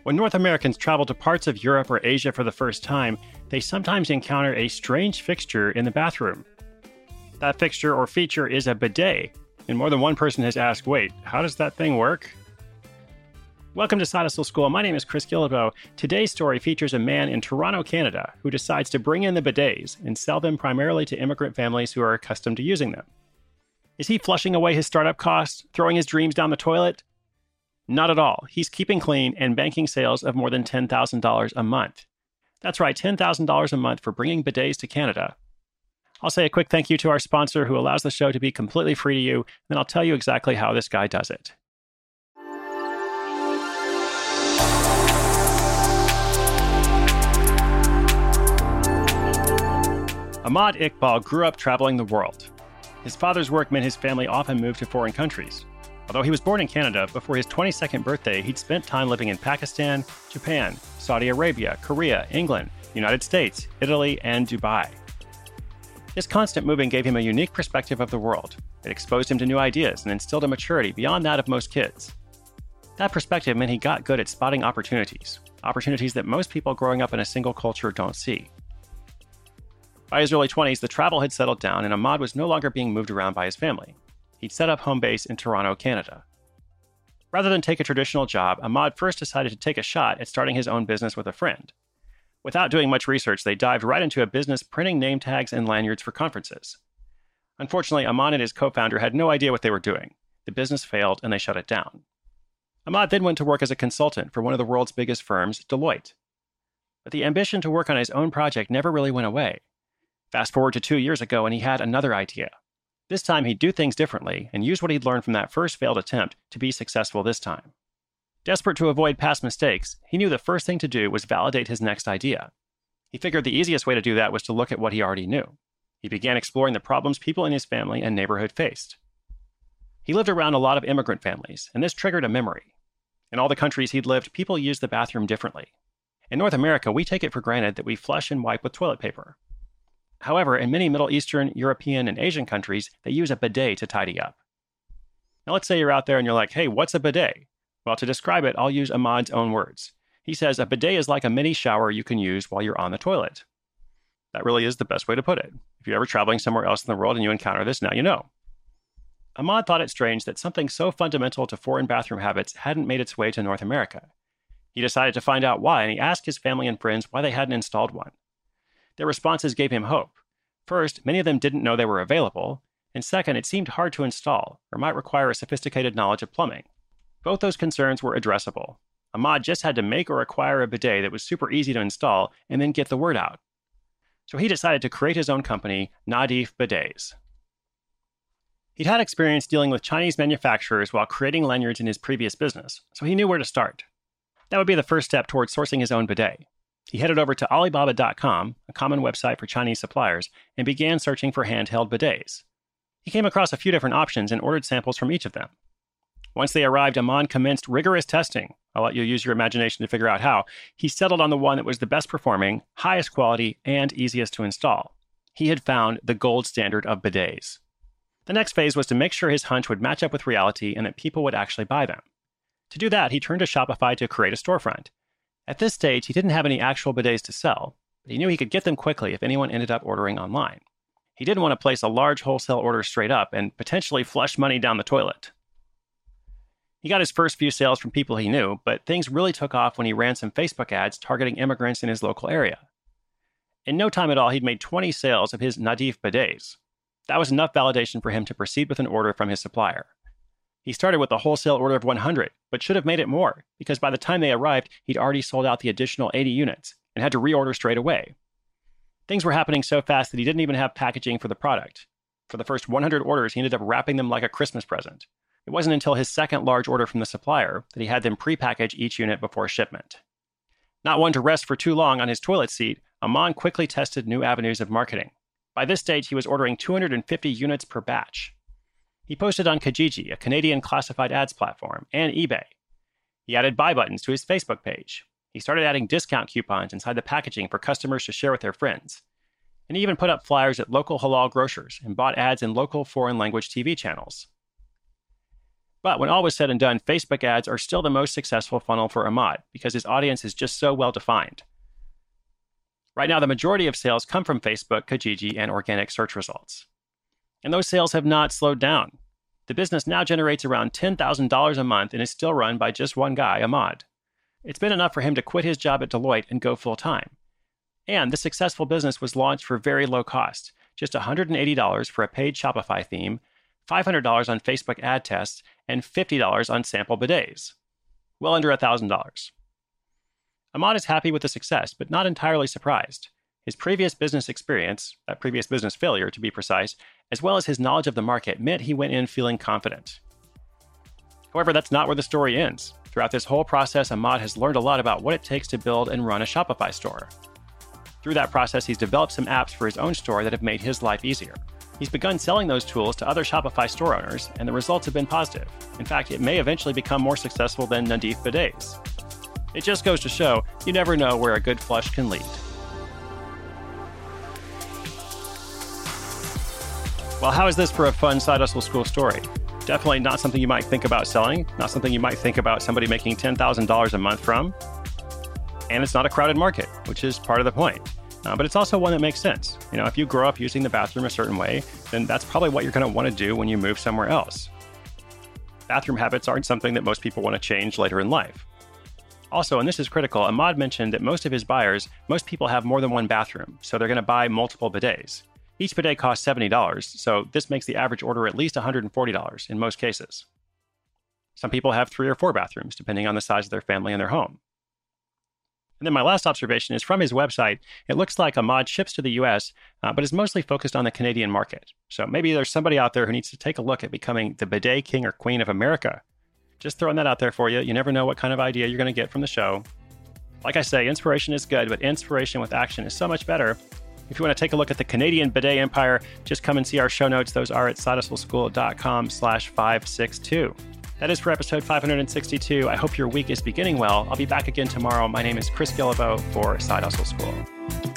When North Americans travel to parts of Europe or Asia for the first time, they sometimes encounter a strange fixture in the bathroom. That fixture or feature is a bidet, and more than one person has asked, wait, how does that thing work? Welcome to Side Hustle School. My name is Chris Guillebeau. Today's story features a man in Toronto, Canada, who decides to bring in the bidets and sell them primarily to immigrant families who are accustomed to using them. Is he flushing away his startup costs, throwing his dreams down the toilet? Not at all. He's keeping clean and banking sales of more than $10,000 a month. That's right, $10,000 a month for bringing bidets to Canada. I'll say a quick thank you to our sponsor who allows the show to be completely free to you, and then I'll tell you exactly how this guy does it. Ahmad Iqbal grew up traveling the world. His father's work meant his family often moved to foreign countries. Although he was born in Canada, before his 22nd birthday, he'd spent time living in Pakistan, Japan, Saudi Arabia, Korea, England, United States, Italy, and Dubai. This constant moving gave him a unique perspective of the world. It exposed him to new ideas and instilled a maturity beyond that of most kids. That perspective meant he got good at spotting opportunities that most people growing up in a single culture don't see. By his early 20s, the travel had settled down and Ahmad was no longer being moved around by his family. He'd set up home base in Toronto, Canada. Rather than take a traditional job, Ahmad first decided to take a shot at starting his own business with a friend. Without doing much research, they dived right into a business printing name tags and lanyards for conferences. Unfortunately, Ahmad and his co-founder had no idea what they were doing. The business failed and they shut it down. Ahmad then went to work as a consultant for one of the world's biggest firms, Deloitte. But the ambition to work on his own project never really went away. Fast forward to 2 years ago and he had another idea. This time he'd do things differently and use what he'd learned from that first failed attempt to be successful this time. Desperate to avoid past mistakes, he knew the first thing to do was validate his next idea. He figured the easiest way to do that was to look at what he already knew. He began exploring the problems people in his family and neighborhood faced. He lived around a lot of immigrant families, and this triggered a memory. In all the countries he'd lived, people used the bathroom differently. In North America, we take it for granted that we flush and wipe with toilet paper. However, in many Middle Eastern, European, and Asian countries, they use a bidet to tidy up. Now let's say you're out there and you're like, hey, what's a bidet? Well, to describe it, I'll use Ahmad's own words. He says a bidet is like a mini shower you can use while you're on the toilet. That really is the best way to put it. If you're ever traveling somewhere else in the world and you encounter this, now you know. Ahmad thought it strange that something so fundamental to foreign bathroom habits hadn't made its way to North America. He decided to find out why, and he asked his family and friends why they hadn't installed one. Their responses gave him hope. First, many of them didn't know they were available, and second, it seemed hard to install or might require a sophisticated knowledge of plumbing. Both those concerns were addressable. Ahmad just had to make or acquire a bidet that was super easy to install and then get the word out. So he decided to create his own company, Nadif Bidets. He'd had experience dealing with Chinese manufacturers while creating lanyards in his previous business, so he knew where to start. That would be the first step towards sourcing his own bidet. He headed over to Alibaba.com, a common website for Chinese suppliers, and began searching for handheld bidets. He came across a few different options and ordered samples from each of them. Once they arrived, Ahmad commenced rigorous testing. I'll let you use your imagination to figure out how. He settled on the one that was the best performing, highest quality, and easiest to install. He had found the gold standard of bidets. The next phase was to make sure his hunch would match up with reality and that people would actually buy them. To do that, he turned to Shopify to create a storefront. At this stage, he didn't have any actual bidets to sell, but he knew he could get them quickly if anyone ended up ordering online. He didn't want to place a large wholesale order straight up and potentially flush money down the toilet. He got his first few sales from people he knew, but things really took off when he ran some Facebook ads targeting immigrants in his local area. In no time at all, he'd made 20 sales of his Nadif bidets. That was enough validation for him to proceed with an order from his supplier. He started with a wholesale order of 100, but should have made it more, because by the time they arrived, he'd already sold out the additional 80 units and had to reorder straight away. Things were happening so fast that he didn't even have packaging for the product. For the first 100 orders, he ended up wrapping them like a Christmas present. It wasn't until his second large order from the supplier that he had them pre-package each unit before shipment. Not one to rest for too long on his toilet seat, Ahmad quickly tested new avenues of marketing. By this stage, he was ordering 250 units per batch. He posted on Kijiji, a Canadian classified ads platform, and eBay. He added buy buttons to his Facebook page. He started adding discount coupons inside the packaging for customers to share with their friends. And he even put up flyers at local halal grocers and bought ads in local foreign language TV channels. But when all was said and done, Facebook ads are still the most successful funnel for Ahmad because his audience is just so well defined. Right now, the majority of sales come from Facebook, Kijiji, and organic search results. And those sales have not slowed down. The business now generates around $10,000 a month and is still run by just one guy, Ahmad. It's been enough for him to quit his job at Deloitte and go full-time. And the successful business was launched for very low cost, just $180 for a paid Shopify theme, $500 on Facebook ad tests, and $50 on sample bidets. Well under $1,000. Ahmad is happy with the success, but not entirely surprised. His previous business experience, that previous business failure to be precise, as well as his knowledge of the market meant he went in feeling confident. However, that's not where the story ends. Throughout this whole process, Ahmad has learned a lot about what it takes to build and run a Shopify store. Through that process, he's developed some apps for his own store that have made his life easier. He's begun selling those tools to other Shopify store owners, and the results have been positive. In fact, it may eventually become more successful than Nadif Bidets. It just goes to show, you never know where a good flush can lead. Well, how is this for a fun side hustle school story? Definitely not something you might think about selling, not something you might think about somebody making $10,000 a month from. And it's not a crowded market, which is part of the point. But it's also one that makes sense. If you grow up using the bathroom a certain way, then that's probably what you're going to want to do when you move somewhere else. Bathroom habits aren't something that most people want to change later in life. Also, and this is critical, Ahmad mentioned that most people have more than one bathroom, so they're going to buy multiple bidets. Each bidet costs $70, so this makes the average order at least $140 in most cases. Some people have 3 or 4 bathrooms, depending on the size of their family and their home. And then my last observation is from his website. It looks like Ahmad ships to the US, but is mostly focused on the Canadian market. So maybe there's somebody out there who needs to take a look at becoming the bidet king or queen of America. Just throwing that out there for you. You never know what kind of idea you're going to get from the show. Like I say, inspiration is good, but inspiration with action is so much better. If you want to take a look at the Canadian bidet empire, just come and see our show notes. Those are at sidehustleschool.com/562. That is for episode 562. I hope your week is beginning well. I'll be back again tomorrow. My name is Chris Guillebeau for Side Hustle School.